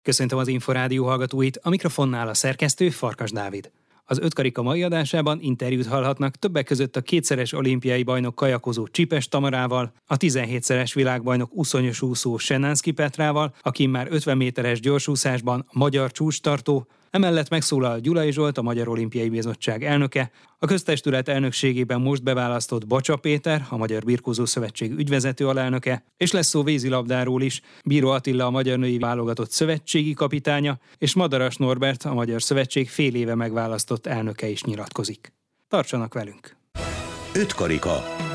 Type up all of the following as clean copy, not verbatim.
Köszöntöm az Inforádió hallgatóit, a mikrofonnál a szerkesztő Farkas Dávid. Az ötkarika mai adásában interjút hallhatnak többek között a kétszeres olimpiai bajnok kajakozó Csipes Tamarával, a 17-szeres világbajnok úszonyos úszó Sennánszky Petrával, aki már 50 méteres gyorsúszásban magyar csúcstartó, emellett megszólal Gyulai Zsolt, a Magyar Olimpiai Bizottság elnöke, a köztestület elnökségében most beválasztott Bacsa Péter, a Magyar Birkózó Szövetség ügyvezető alelnöke, és lesz szó vízilabdáról is. Bíró Attila, a magyar női válogatott szövetségi kapitánya, és Madaras Norbert, a Magyar Szövetség fél éve megválasztott elnöke is nyilatkozik. Tartsanak velünk! Ötkarika.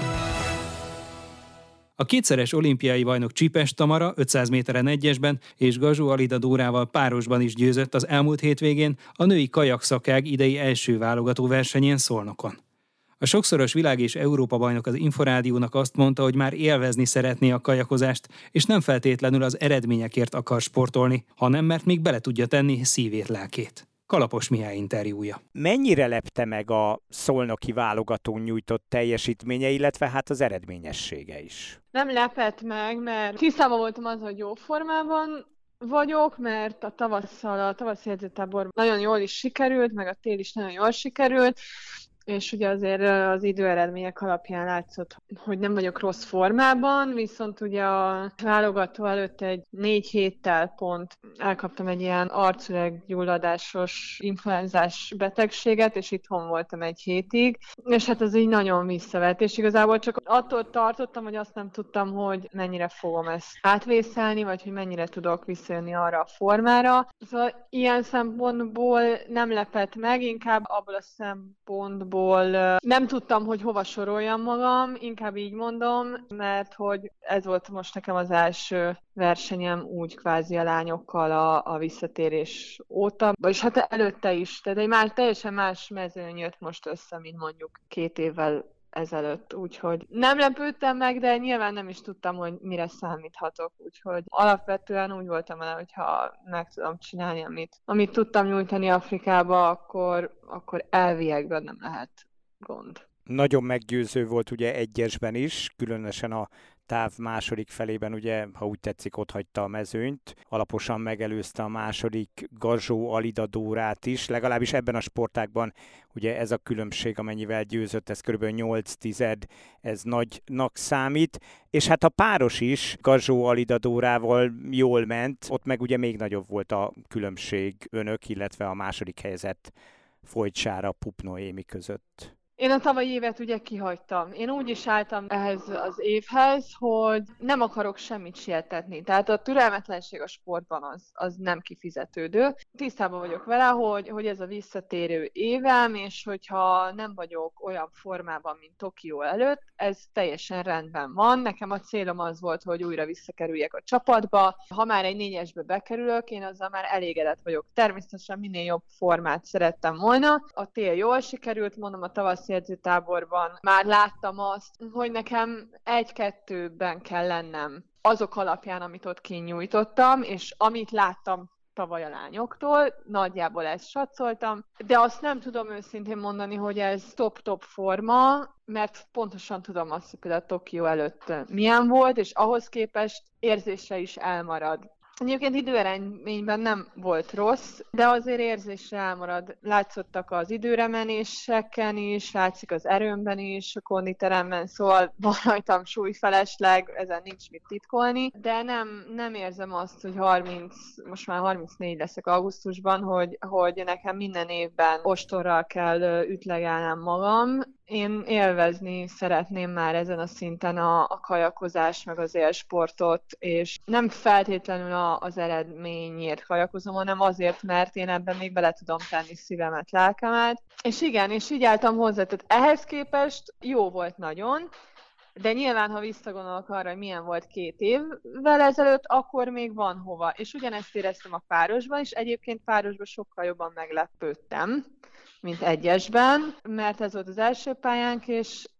A kétszeres olimpiai bajnok Csipes Tamara 500 méteren egyesben és Gazsó Alida Dórával párosban is győzött az elmúlt hétvégén a női kajakszakág idei első válogató versenyén Szolnokon. A sokszoros világ- és Európa-bajnok az Inforádiónak azt mondta, hogy már élvezni szeretné a kajakozást, és nem feltétlenül az eredményekért akar sportolni, hanem mert még bele tudja tenni szívét, lelkét. Kalapos Mihály interjúja. Mennyire lepte meg a szolnoki válogatón nyújtott teljesítménye, illetve hát az eredményessége is? Nem lepett meg, mert tisztában voltam az, hogy jó formában vagyok, mert a tavaszi edzőtábor nagyon jól is sikerült, meg a tél is nagyon jól sikerült, és ugye azért az időeredmények alapján látszott, hogy nem vagyok rossz formában, viszont ugye a válogató előtt egy 4 héttel pont elkaptam egy ilyen arcüreggyulladásos influenzás betegséget, és itthon voltam egy hétig, és hát ez így nagyon visszavett, és igazából csak attól tartottam, hogy azt nem tudtam, hogy mennyire fogom ezt átvészelni, vagy hogy mennyire tudok visszajönni arra a formára. Szóval ilyen szempontból nem lepett meg, inkább abból a szempontból nem tudtam, hogy hova soroljam magam, inkább így mondom, mert hogy ez volt most nekem az első versenyem úgy kvázi a lányokkal a visszatérés óta, vagyis hát előtte is, tehát egy teljesen más mezőny jött most össze, mint mondjuk 2 évvel ezelőtt, úgyhogy nem lepődtem meg, de nyilván nem is tudtam, hogy mire számíthatok, úgyhogy alapvetően úgy voltam vele, hogyha meg tudom csinálni, amit tudtam nyújtani Afrikába, akkor elviekben nem lehet gond. Nagyon meggyőző volt ugye egyesben is, különösen a táv második felében, ugye, ha úgy tetszik, otthagyta a mezőnyt. Alaposan megelőzte a második Gazsó Alida Dórát is, legalábbis ebben a sportágban ugye ez a különbség, amennyivel győzött, ez kb. 8/10, ez nagynak számít. És hát a páros is Gazsó Alida Dórával jól ment, ott meg ugye még nagyobb volt a különbség önök, illetve a második helyezett Folytsára Pup Noémi között. Én a tavalyi évet ugye kihagytam. Én úgy is álltam ehhez az évhez, hogy nem akarok semmit sietetni. Tehát a türelmetlenség a sportban az nem kifizetődő. Tisztában vagyok vele, hogy ez a visszatérő évem, és hogyha nem vagyok olyan formában, mint Tokió előtt, ez teljesen rendben van. Nekem a célom az volt, hogy újra visszakerüljek a csapatba. Ha már egy 4-esbe bekerülök, én azzal már elégedett vagyok. Természetesen minél jobb formát szerettem volna. A tél jól sikerült, mondom, a tavaszi edzőtáborban már láttam azt, hogy nekem 1-2-ben kell lennem azok alapján, amit ott kinyújtottam, és amit láttam tavaly a lányoktól, nagyjából ezt satszoltam, de azt nem tudom őszintén mondani, hogy ez top-top forma, mert pontosan tudom azt, hogy például Tokió előtt milyen volt, és ahhoz képest érzésre is elmarad. Egyébként időeredményben nem volt rossz, de azért érzésre elmarad. Látszottak az időremenéseken is, látszik az erőmben is, a konditeremben, szóval van rajtam súlyfelesleg, ezen nincs mit titkolni, de nem érzem azt, hogy most már 34 leszek augusztusban, hogy nekem minden évben ostorral kell ütlegelnem magam. Én élvezni szeretném már ezen a szinten a kajakozást, meg az élsportot, és nem feltétlenül az eredményért kajakozom, hanem azért, mert én ebben még bele tudom tenni szívemet, lelkemet. És igen, és így álltam hozzá, tehát ehhez képest jó volt nagyon, de nyilván, ha visszagondolok arra, hogy milyen volt 2 évvel ezelőtt, akkor még van hova. És ugyanezt éreztem a párosban, és egyébként párosban sokkal jobban meglepődtem, mint egyesben, mert ez volt az első pályánk, és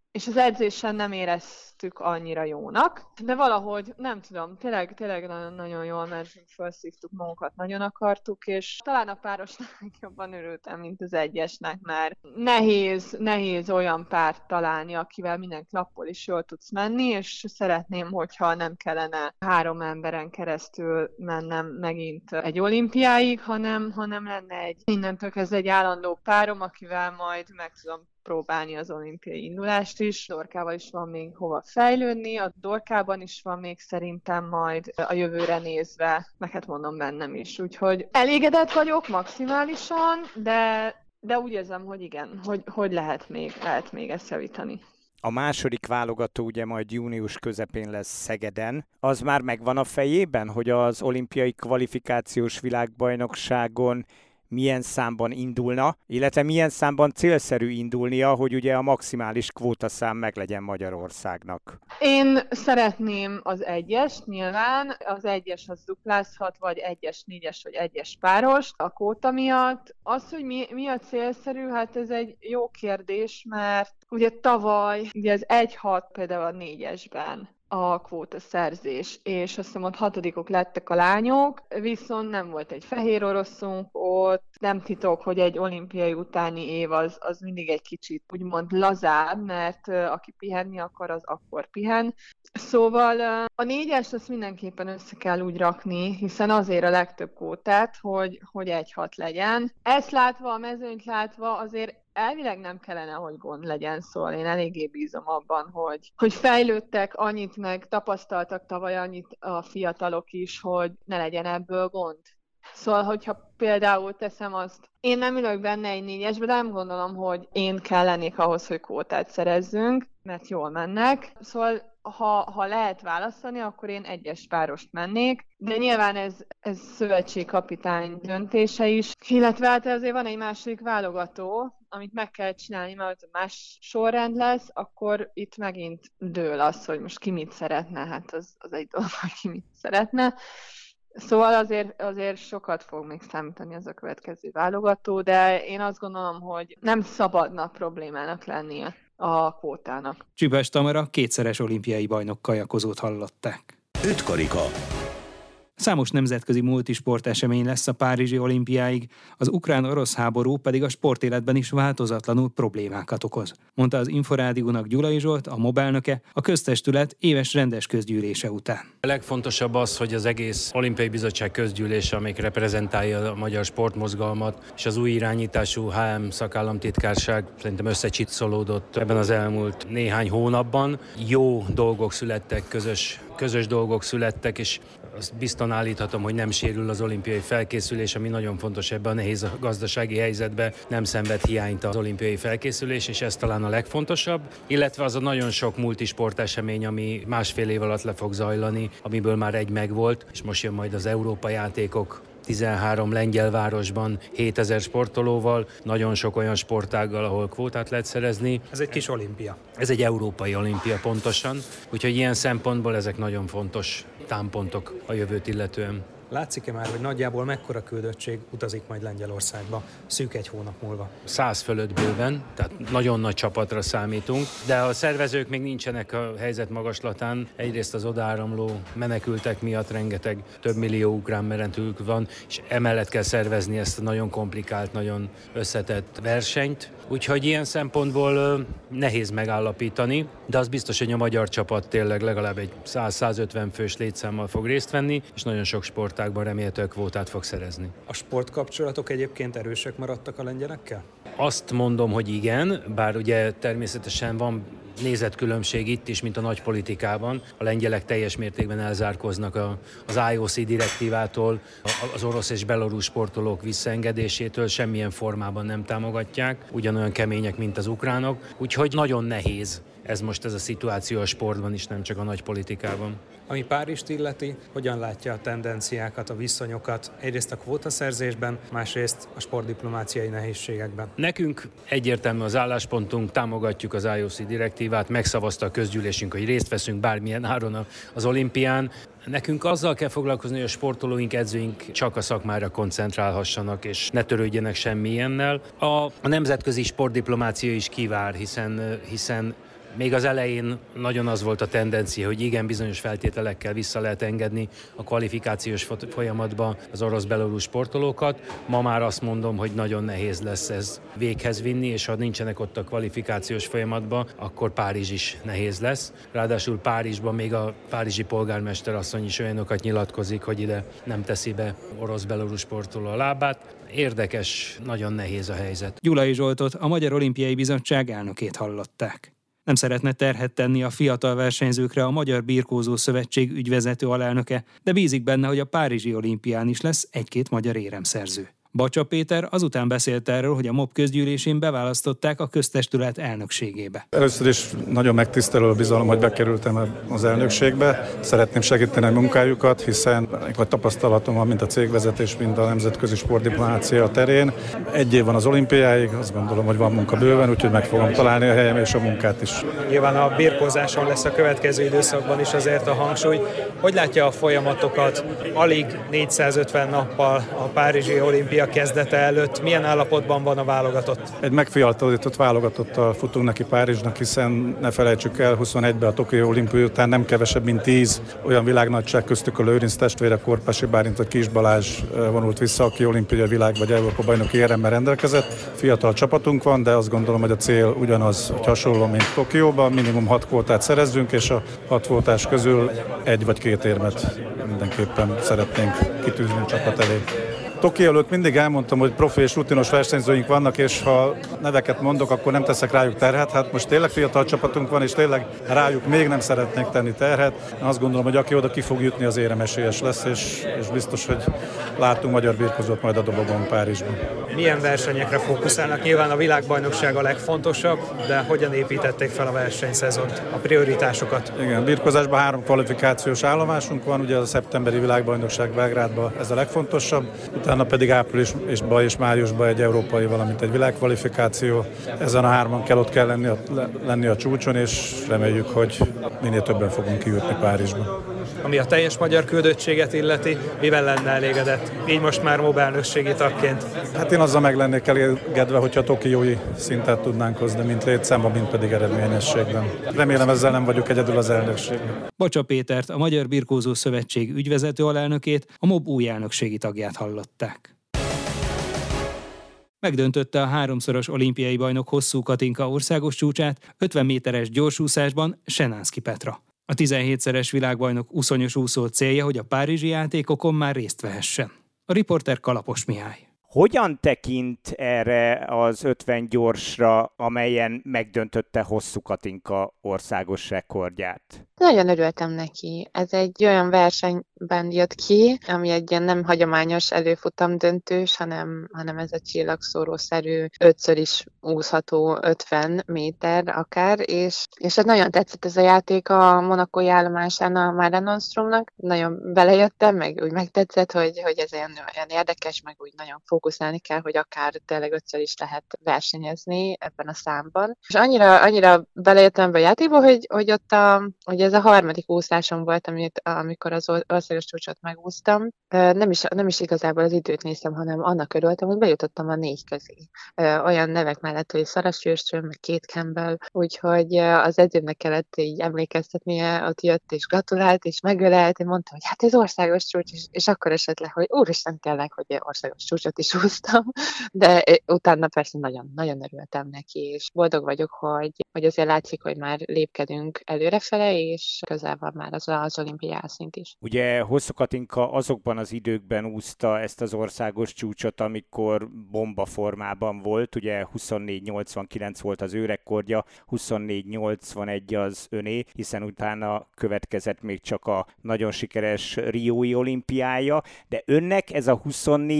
és az edzésen nem éreztük annyira jónak, de valahogy, nem tudom, tényleg nagyon jól mentünk, felszívtuk magunkat, nagyon akartuk, és talán a párosnak jobban örültem, mint az egyesnek, mert nehéz olyan párt találni, akivel minden klappol is jól tudsz menni, és szeretném, hogyha nem kellene 3 emberen keresztül mennem megint egy olimpiáig, hanem lenne innentől kezdve egy állandó párom, akivel majd meg tudom próbálni az olimpiai indulást is. Dorkával is van még hova fejlődni, a Dorkában is van még szerintem majd a jövőre nézve, meg hát mondom bennem is. Úgyhogy elégedett vagyok maximálisan, de úgy érzem, hogy igen, hogy lehet még ezt javítani. A második válogató ugye majd június közepén lesz Szegeden. Az már megvan a fejében, hogy az olimpiai kvalifikációs világbajnokságon milyen számban indulna, illetve milyen számban célszerű indulnia, hogy ugye a maximális kvótaszám meglegyen Magyarországnak? Én szeretném az 1-est, nyilván. Az 1-es az duplázhat, vagy 1-es, 4-es, vagy 1-es párost a kvóta miatt. Az, hogy mi a célszerű, hát ez egy jó kérdés, mert ugye tavaly ugye az 1-6 például a 4-esben a kvótaszerzés, és azt hiszem, ott 6-ok lettek a lányok, viszont nem volt egy fehér oroszunk ott, nem titok, hogy egy olimpiai utáni év az mindig egy kicsit úgymond lazább, mert aki pihenni akar, az akkor pihen. Szóval a 4-est azt mindenképpen össze kell úgy rakni, hiszen azért a legtöbb kvótát, hogy 1-6 legyen. Ezt látva, a mezőnyt látva azért elvileg nem kellene, hogy gond legyen, szóval én eléggé bízom abban, hogy fejlődtek annyit, meg tapasztaltak tavaly annyit a fiatalok is, hogy ne legyen ebből gond. Szóval, hogyha például teszem azt, én nem ülök benne egy 4-esbe, de nem gondolom, hogy én kellenék ahhoz, hogy kvótát szerezzünk, mert jól mennek. Szóval, ha lehet választani, akkor én 1-es párost mennék, de nyilván ez szövetségkapitány döntése is, illetve hát azért van egy második válogató, amit meg kell csinálni, mert ha más sorrend lesz, akkor itt megint dől az, hogy most ki mit szeretne, hát az egy dolog, hogy ki mit szeretne. Szóval azért sokat fog még számítani az a következő válogató, de én azt gondolom, hogy nem szabadna problémának lennie a kvótának. Csipes Tamara 2-szeres olimpiai bajnok kajakozót hallották. 5 karika. Számos nemzetközi multisport esemény lesz a Párizsi olimpiáig, az ukrán-orosz háború pedig a sportéletben is változatlanul problémákat okoz, mondta az Inforádiónak Gyulai Zsolt, a MOB elnöke, a köztestület éves rendes közgyűlése után. A legfontosabb az, hogy az egész Olimpiai Bizottság közgyűlése, amelyik reprezentálja a magyar sportmozgalmat, és az új irányítású HM szakállamtitkárság szerintem összecsiszolódott ebben az elmúlt néhány hónapban. Jó dolgok születtek, közös dolgok születtek, és azt biztosan állíthatom, hogy nem sérül az olimpiai felkészülés, ami nagyon fontos ebben a nehéz gazdasági helyzetben, nem szenved hiányt az olimpiai felkészülés, és ez talán a legfontosabb, illetve az a nagyon sok multisportesemény, ami másfél év alatt le fog zajlani, amiből már egy megvolt, és most jön majd az Európa játékok, 13 lengyel városban, 7000 sportolóval, nagyon sok olyan sportággal, ahol kvótát lehet szerezni. Ez egy kis olimpia. Ez egy európai olimpia pontosan, úgyhogy ilyen szempontból ezek nagyon fontos támpontok a jövőt illetően. Látszik-e már, hogy nagyjából mekkora küldöttség utazik majd Lengyelországba szűk egy hónap múlva? 100 fölött bőven, tehát nagyon nagy csapatra számítunk, de a szervezők még nincsenek a helyzet magaslatán. Egyrészt az odaáramló menekültek miatt rengeteg, több millió ukrán menekült van, és emellett kell szervezni ezt a nagyon komplikált, nagyon összetett versenyt. Úgyhogy ilyen szempontból nehéz megállapítani, de az biztos, hogy a magyar csapat tényleg legalább egy 100-150 fős létszámmal fog részt venni, és nagyon sok sportágban remélhetőleg kvótát fog szerezni. A sportkapcsolatok egyébként erősek maradtak a lengyelekkel? Azt mondom, hogy igen, bár ugye természetesen van nézetkülönbség itt is, mint a nagy politikában. A lengyelek teljes mértékben elzárkoznak az IOC direktívától, az orosz és belorusz sportolók visszaengedésétől, semmilyen formában nem támogatják, ugyanolyan kemények, mint az ukránok, úgyhogy nagyon nehéz ez a szituáció a sportban is, nem csak a nagy politikában. Ami Párizst illeti, hogyan látja a tendenciákat, a viszonyokat, egyrészt a kvótaszerzésben, másrészt a sportdiplomáciai nehézségekben? Nekünk egyértelmű az álláspontunk, támogatjuk az IOC direktívát, megszavazta a közgyűlésünk, hogy részt veszünk bármilyen áron az olimpián. Nekünk azzal kell foglalkozni, hogy a sportolóink, edzőink csak a szakmára koncentrálhassanak, és ne törődjenek semmi ilyennel. A nemzetközi sportdiplomácia is kivár, hiszen Még az elején nagyon az volt a tendencia, hogy igen, bizonyos feltételekkel vissza lehet engedni a kvalifikációs folyamatba az orosz-belorusz sportolókat. Ma már azt mondom, hogy nagyon nehéz lesz ez véghez vinni, és ha nincsenek ott a kvalifikációs folyamatban, akkor Párizs is nehéz lesz. Ráadásul Párizsban még a párizsi polgármester asszony is olyanokat nyilatkozik, hogy ide nem teszi be orosz-belorusz sportoló a lábát. Érdekes, nagyon nehéz a helyzet. Gyulai Zsoltot, a Magyar Olimpiai Bizottság elnökét hallották. Nem szeretne terhet tenni a fiatal versenyzőkre a Magyar Birkózó Szövetség ügyvezető alelnöke, de bízik benne, hogy a párizsi olimpián is lesz egy-két magyar éremszerző. Bacsa Péter azután beszélt erről, hogy a MOB közgyűlésén beválasztották a köztestület elnökségébe. Először is nagyon megtisztelő a bizalom, hogy bekerültem az elnökségbe. Szeretném segíteni a munkájukat, hiszen egy tapasztalatom van mind a cégvezetés, mind a nemzetközi sportdiplomácia terén. Egy év van az olimpiáig, azt gondolom, hogy van munka bőven, úgyhogy meg fogom találni a helyem és a munkát is. Nyilván a birkózáson lesz a következő időszakban is azért a hangsúly. Hogy látja a folyamatokat? Alig 450 nappal a párizsi olimpia kezdete előtt. Milyen állapotban van a válogatott? Egy megfiatalított válogatottal futunk neki Párizsnak, hiszen ne felejtsük el, 21-ben a Tokió olimpia után nem kevesebb, mint 10 olyan világnagyság, köztük a Lőrinc testvére, Korpási Bálint vagy Kis Balázs vonult vissza, aki olimpiai világ vagy Európa bajnoki éremmel rendelkezett. Fiatal csapatunk van, de azt gondolom, hogy a cél ugyanaz, hogy hasonló, mint Tokióban, minimum 6 kvótát szerezzünk, és a 6 kvótás közül 1 vagy 2 érmet mindenképpen szeretnénk kitűzni a csapat elé. Tokió előtt mindig elmondtam, hogy profi és rutinos versenyzőink vannak, és ha neveket mondok, akkor nem teszek rájuk terhet. Hát most tényleg fiatal csapatunk van, és tényleg rájuk még nem szeretnék tenni terhet. Azt gondolom, hogy aki oda ki fog jutni, az éremesélyes lesz, és biztos, hogy látunk magyar birkózót majd a dobogon Párizsban. Milyen versenyekre fókuszálnak? Nyilván a világbajnokság a legfontosabb, de hogyan építették fel a versenyszezont, a prioritásokat? Igen, birkózásban 3 kvalifikációs állomásunk van, ugye a szeptemberi világbajnokság Belgrádban ez a legfontosabb, utána pedig áprilisban és májusban egy európai, valamint egy világkvalifikáció. Ezen a 3-on kell lenni a csúcson, és reméljük, hogy minél többen fogunk kijutni Párizsba. Ami a teljes magyar küldöttséget illeti, mivel lenne elégedett? Így most már MOB elnökségi tagként. Hát én azzal meg lennék elégedve, hogyha tokiói szintet tudnánk hozni, mint létszámban, mint pedig eredményességben. Remélem, ezzel nem vagyok egyedül az elnökségben. Bacsa Pétert, a Magyar Birkózó Szövetség ügyvezető alelnökét, a MOB új elnökségi tagját hallották. Megdöntötte a 3-szoros olimpiai bajnok Hosszú Katinka országos csúcsát 50 méteres gyorsúszásban Senánszky Petra. A 17-szeres világbajnok uszonyos úszó célja, hogy a párizsi játékokon már részt vehessen. A riporter Kalapos Mihály. Hogyan tekint erre az 50 gyorsra, amelyen megdöntötte Hosszú Katinka országos rekordját? Nagyon örültem neki. Ez egy olyan versenyben jött ki, ami egy ilyen nem hagyományos előfutam döntős, hanem ez a csillagszórószerű 5-ször is úszható 50 méter akár, és ez nagyon tetszett ez a játék a monakói állomásán a Mare Nostromnak. Nagyon belejöttem, meg úgy megtetszett, hogy ez olyan érdekes, meg úgy nagyon fókuszálni kell, hogy akár tényleg 5-ször is lehet versenyezni ebben a számban. És annyira belejöttem ebbe a játékba, hogy ott hogy ez a harmadik úszásom volt, amikor az országos csúcsot megúsztam. Nem is igazából az időt néztem, hanem annak örültem, hogy bejutottam a 4 közé. Olyan nevek mellett, hogy Sarah Sjöström, meg Kate Campbell, úgyhogy az edzőnek kellett így emlékeztetnie, ott jött és gratulált, és megölelt, és mondta, hogy hát ez országos csúcs, és akkor esett le, hogy úristen tényleg, hogy országos csúcsot is úsztam, de utána persze nagyon, nagyon örültem neki, és boldog vagyok, hogy azért látszik, hogy már lépkedünk előrefele, és közel van már az olimpiai szint is. Ugye Hosszú Katinka azokban az időkben úszta ezt az országos csúcsot, amikor bomba formában volt, ugye 24.89 volt az ő rekordja, 24.81 az öné, hiszen utána következett még csak a nagyon sikeres riói olimpiája, de önnek ez a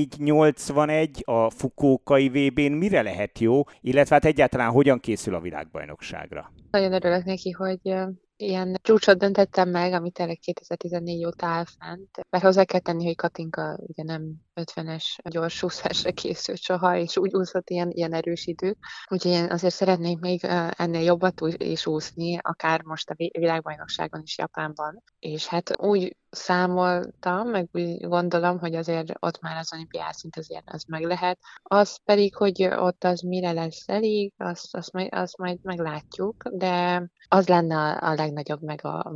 24.81 a Fukuokai VB-n mire lehet jó, illetve hát egyáltalán hogyan készül a világbajnokságra? Nagyon örülök neki, hogy ilyen csúcsot döntettem meg, ami tényleg 2014 óta áll fent. Mert hozzá kell tenni, hogy Katinka ugye nem 50-es gyors úszásra készült soha, és úgy úszott ilyen erős időt. Úgyhogy én azért szeretnék még ennél jobbat is úszni, akár most a világbajnokságon is Japánban. És hát úgy számoltam, meg úgy gondolom, hogy azért ott már az olimpiai szint azért az meg lehet. Az pedig, hogy ott az mire lesz elég, azt majd meglátjuk, de az lenne a legnagyobb, meg a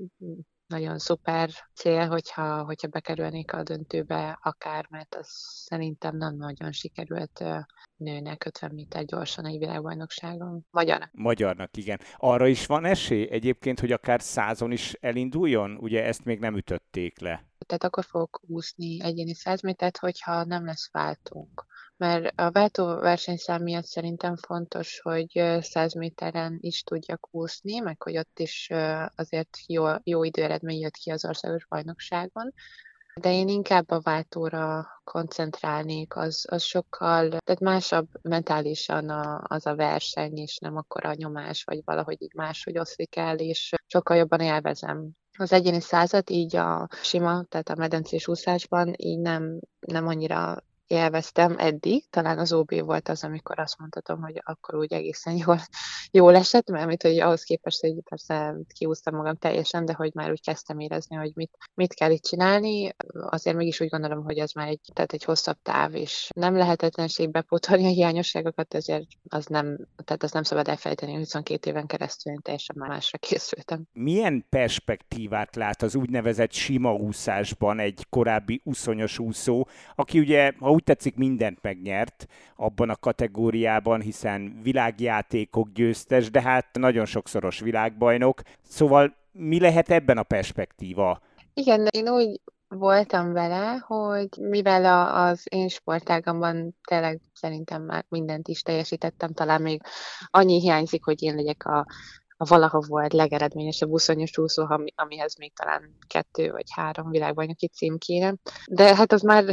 nagyon szuper cél, hogyha bekerülnék a döntőbe akár, mert az szerintem nem nagyon sikerült nőnek 50 méter gyorsan egy világbajnokságon. Magyarnak, igen. Arra is van esély egyébként, hogy akár 100-on is elinduljon? Ugye ezt még nem ütötték le. Tehát akkor fogok úszni egyéni 100 métert, hogyha nem lesz váltónk. Mert a váltó versenyszám miatt szerintem fontos, hogy 100 méteren is tudjak úszni, meg hogy ott is azért jó időeredmény jött ki az országos bajnokságon. De én inkább a váltóra koncentrálnék, az sokkal, tehát másabb mentálisan az a verseny, és nem akkora nyomás, vagy valahogy így máshogy oszlik el, és sokkal jobban élvezem. Az egyéni 100-at így a sima, tehát a medencés úszásban így nem annyira élveztem eddig, talán az OB volt az, amikor azt mondhatom, hogy akkor úgy egészen jól esett, mert hogy ahhoz képest, hogy persze kiúztam magam teljesen, de hogy már úgy kezdtem érezni, hogy mit kell itt csinálni, azért mégis úgy gondolom, hogy ez már egy hosszabb táv, és nem lehetetlenség bepótolni a hiányosságokat, ezért az nem szabad elfelejteni, 22 éven keresztül én teljesen másra készültem. Milyen perspektívát lát az úgynevezett sima úszásban egy korábbi uszonyos úszó, aki ugye, ha úgy tetszik, mindent megnyert abban a kategóriában, hiszen világjátékok győztes, de hát nagyon sokszoros világbajnok. Szóval mi lehet ebben a perspektíva? Igen, én úgy voltam vele, hogy mivel az én sportágamban tényleg szerintem már mindent is teljesítettem, talán még annyi hiányzik, hogy én legyek a valaha volt legeredményesebb uszonyos úszó, amihez még talán 2 vagy 3 világbajnoki cím kéne. De hát az már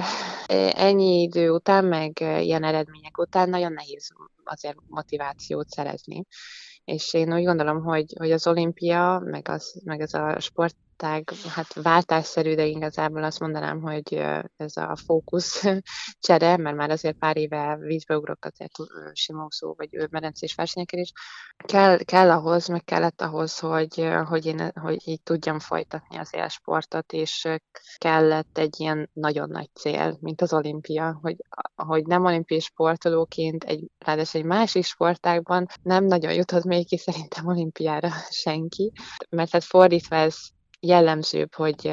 ennyi idő után, meg ilyen eredmények után nagyon nehéz azért motivációt szerezni. És én úgy gondolom, hogy az olimpia, meg ez a sportág, hát váltásszerű, de igazából azt mondanám, hogy ez a fókusz csere, mert már azért pár éve vízbe ugrok azért simószó vagy medencés versenyeken is. Kellett ahhoz, hogy így tudjam folytatni az élsportot, és kellett egy ilyen nagyon nagy cél, mint az olimpia, hogy nem olimpiai sportolóként, ráadásul egy másik sportágban nem nagyon jutott még ki szerintem olimpiára senki, mert hát fordítva ez jellemzőbb, hogy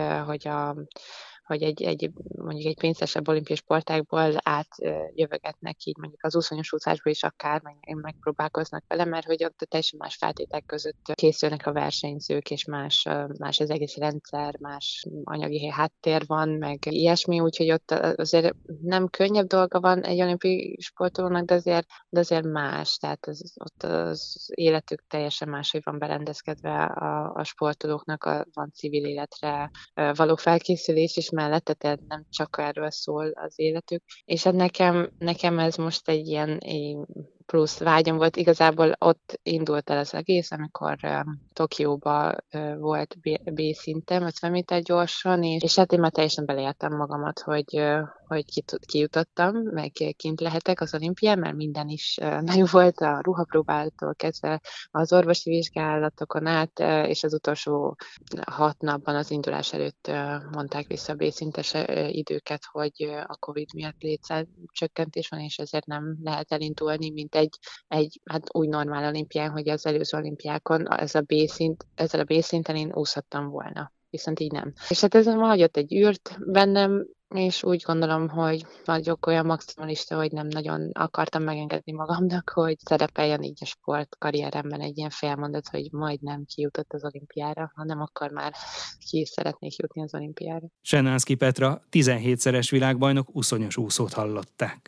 mondjuk egy pénzesebb olimpiai sportágból átjövögetnek így mondjuk az úszonyos úszásból is akár, megpróbálkoznak vele, mert hogy ott teljesen más feltételek között készülnek a versenyzők, és más az egész rendszer, más anyagi háttér van, meg ilyesmi, úgyhogy ott azért nem könnyebb dolga van egy olimpiai sportolónak, de azért más, tehát ott az életük teljesen máshogy van berendezkedve a sportolóknak, van civil életre való felkészülés is mellette, tehát nem csak erről szól az életük. És hát nekem ez most egy ilyen plusz vágyam volt. Igazából ott indult el az egész, amikor Tokióba volt B-szintem, 50 méter gyorsan, és hát én már teljesen beleértem magamat, hogy kijutottam, meg kint lehetek az olimpián, mert minden is meg volt, a ruhapróbáltól kezdve az orvosi vizsgálatokon át, és az utolsó 6 napban az indulás előtt mondták vissza a B-szintes időket, hogy a Covid miatt létszámcsökkentés van, és ezért nem lehet elindulni, mint egy hát úgy normál olimpián, hogy az előző olimpiákon ezzel a B-szinten én úszhattam volna. Viszont így nem. És hát ez hagyott egy űrt bennem, és úgy gondolom, hogy vagyok olyan maximalista, hogy nem nagyon akartam megengedni magamnak, hogy szerepeljen így a sportkarrieremben egy ilyen félmondat, hogy majdnem kijutott az olimpiára, hanem akkor már ki is szeretnék jutni az olimpiára. Sennánszky Petra, 17-szeres világbajnok, uszonyos úszót hallották.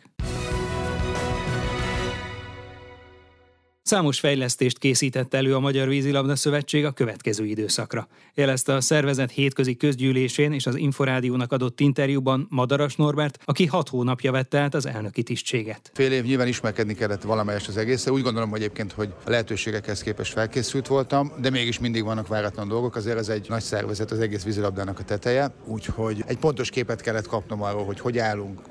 Számos fejlesztést készített elő a Magyar Vízilabda Szövetség a következő időszakra. Jelezte a szervezet hétközi közgyűlésén és az Inforádiónak adott interjúban Madaras Norbert, aki 6 hónapja vette át az elnöki tisztséget. Fél év nyilván ismerkedni kellett valamelyest az egészre. Úgy gondolom egyébként, hogy a lehetőségekhez képest felkészült voltam, de mégis mindig vannak váratlan dolgok. Azért ez egy nagy szervezet, az egész vízilabdának a teteje, úgyhogy egy pontos képet kellett kapnom arról, hogy állunk,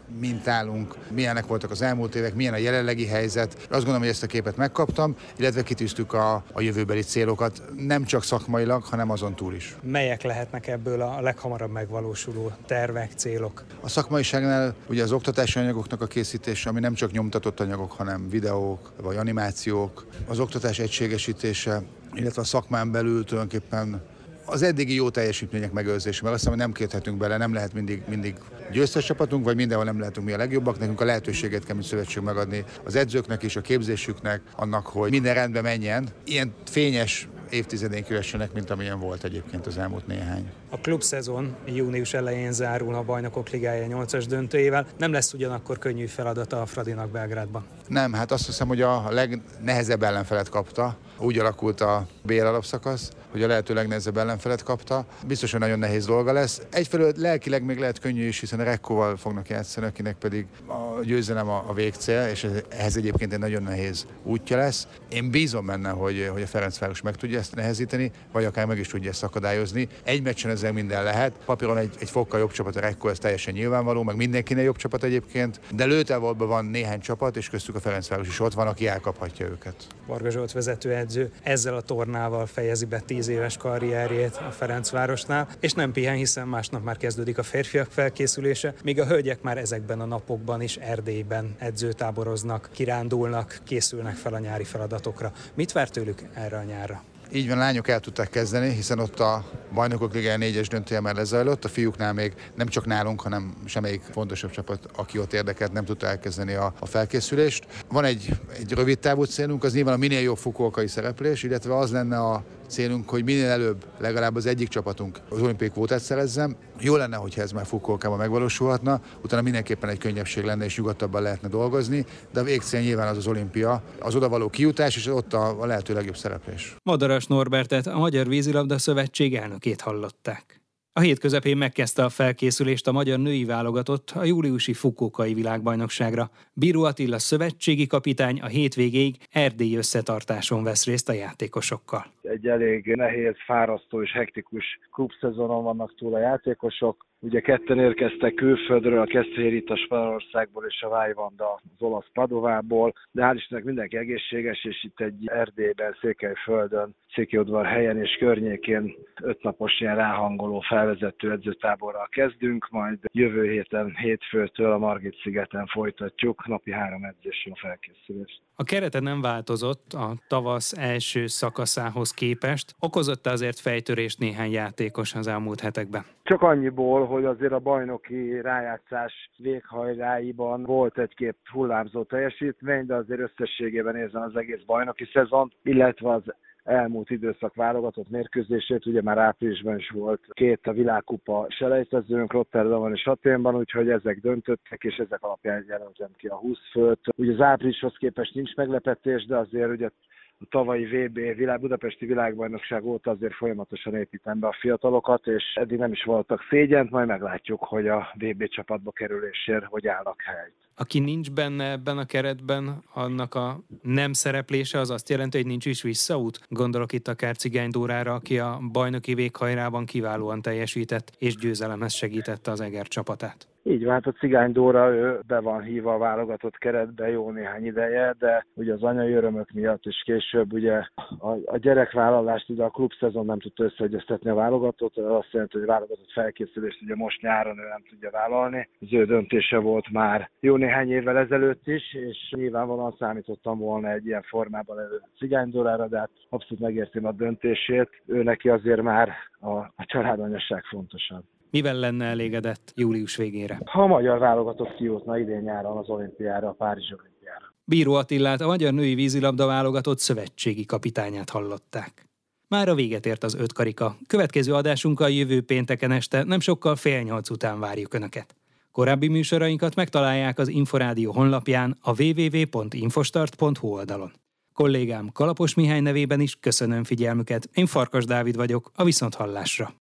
mint állunk, milyenek voltak az elmúlt évek, milyen a jelenlegi helyzet. Azt gondolom, hogy ezt a képet megkaptam, illetve kitűztük a jövőbeli célokat, nem csak szakmailag, hanem azon túl is. Melyek lehetnek ebből a leghamarabb megvalósuló tervek, célok? A szakmaiságnál ugye az oktatási anyagoknak a készítése, ami nem csak nyomtatott anyagok, hanem videók vagy animációk, az oktatás egységesítése, illetve a szakmán belül tulajdonképpen az eddigi jó teljesítmények megőrzése, mert azt hiszem, hogy nem kérhetünk bele, nem lehet mindig győztes csapatunk, vagy mindenhol nem lehetünk mi a legjobbak, nekünk a lehetőséget kell, mint szövetség megadni az edzőknek és a képzésüknek annak, hogy minden rendben menjen. Ilyen fényes évtizedén kövessenek, mint amilyen volt egyébként az elmúlt néhány. A klubszezon június elején zárul a Bajnokok Ligája 8-as döntőjével. Nem lesz ugyanakkor könnyű feladata a Fradinak Belgrádban. Nem, hát azt hiszem, hogy a legnehezebb ellenfelet kapta. Úgy alakult a BL alapszakasz, hogy a lehető legnehezebb ellenfelet kapta. Biztos, hogy nagyon nehéz dolga lesz. Egyfelől lelkileg még lehet könnyű is, hiszen a Rekkóval fognak játszani, akinek pedig a győzelem a végcél, és ehhez egyébként egy nagyon nehéz útja lesz. Én bízom benne, hogy a Ferencváros meg tudja ezt nehezíteni, vagy akár meg is tudja ezt akadályozni. Egy meccsen ezzel minden lehet. Papíron egy fokkal jobb csapat a Rekkó, ez teljesen nyilvánvaló, meg mindenkinek jobb csapat egyébként, de lőtávolban van néhány csapat, és köztük a Ferencváros is ott van, aki elkaphatja őket. Varga Zsolt vezetőedző ezzel a tornával fejezi be 10 éves karrierjét a Ferencvárosnál, és nem pihen, hiszen másnap már kezdődik a férfiak felkészülése, míg a hölgyek már ezekben a napokban is Erdélyben edzőtáboroznak, kirándulnak, készülnek fel a nyári feladatokra. Mit vár tőlük erre a nyárra? Így van, lányok el tudták kezdeni, hiszen ott a Bajnokok Ligája 4-es döntője már lezajlott, a fiúknál még nem csak nálunk, hanem semmelyik fontosabb csapat, aki ott érdekelt, nem tudta elkezdeni a felkészülést. Van egy rövid távú célunk, az nyilván a minél jobb fukuokai szereplés, illetve az lenne a célunk, hogy minél előbb legalább az egyik csapatunk az olimpiai kvótát szerezzem. Jó lenne, hogyha ez már Fukuokában megvalósulhatna, utána mindenképpen egy könnyebbség lenne és nyugodtabban lehetne dolgozni, de a végcél nyilván az olimpia, az odavaló kijutás és ott a lehető legjobb szereplés. Madaras Norbertet, a Magyar Vízilabda Szövetség elnökét hallották. A hét közepén megkezdte a felkészülést a magyar női válogatott a júliusi Fukuokai világbajnokságra. Bíró Attila szövetségi kapitány a hétvégéig erdélyi összetartáson vesz részt a játékosokkal. Egy elég nehéz, fárasztó és hektikus klubszezonon vannak túl a játékosok. Ugye ketten érkeztek külföldről, a Keszthelyi Rita Spanyolországból és a Vájvanda az olasz Padovából, de hál' Istennek mindenki egészséges, és itt egy Erdélyben, Székelyföldön, Székelyudvar helyen és környékén 5 napos ilyen ráhangoló felvezető edzőtáborral kezdünk, majd jövő héten hétfőtől a Margit-szigeten folytatjuk napi 3 edzésre a felkészülést. A kerete nem változott a tavasz első szakaszához képest. Okozott azért fejtörést néhány játékos az elmúlt hetekben? Csak annyiból, hogy azért a bajnoki rájátszás véghajráiban volt egy-két hullámzó teljesítmény, de azért összességében nézem az egész bajnoki szezon, illetve az elmúlt időszak válogatott mérkőzését, ugye már áprilisban is volt 2 a világkupa selejtezőnk Rotterdamban és Athénban, úgyhogy ezek döntöttek, és ezek alapján jelentem ki a 20 főt. Ugye az áprilishoz képest nincs meglepetés, de azért ugye a tavalyi budapesti világbajnokság óta azért folyamatosan építem be a fiatalokat, és eddig nem is voltak szégyent, majd meglátjuk, hogy a VB csapatba kerülésért hogy állnak helyt. Aki nincs benne ebben a keretben, annak a nem szereplése az azt jelenti, hogy nincs is visszaút? Gondolok itt akár Cigány Dórára, aki a bajnoki véghajrában kiválóan teljesített és győzelemhez segítette az Eger csapatát. Így van, hát a Cigány Dóra, ő be van hívva a válogatott keretbe jó néhány ideje, de ugye az anyai örömök miatt is később ugye a gyerekvállalást ugye a klubszezon nem tudta összeegyeztetni a válogatott, azt jelenti, hogy a válogatott felkészülést ugye most nyáron ő nem tudja vállalni. Az ő döntése volt már jó néhány évvel ezelőtt is, és nyilvánvalóan számítottam volna egy ilyen formában elő Cigány Dórára, de hát abszolút megértem a döntését. Ő neki azért már a családanyasság fontosabb. Mivel lenne elégedett július végére? Ha a magyar válogatott kijutna idén nyáron az olimpiára, a Párizsi olimpiára. Bíró Attilát, a magyar női vízilabda válogatott szövetségi kapitányát hallották. Mára véget ért az 5 karika. Következő adásunkkal jövő pénteken este nem sokkal 7:30 után várjuk Önöket. Korábbi műsorainkat megtalálják az Inforádió honlapján, a www.infostart.hu oldalon. Kollégám Kalapos Mihály nevében is köszönöm figyelmüket. Én Farkas Dávid vagyok, a viszonthallásra.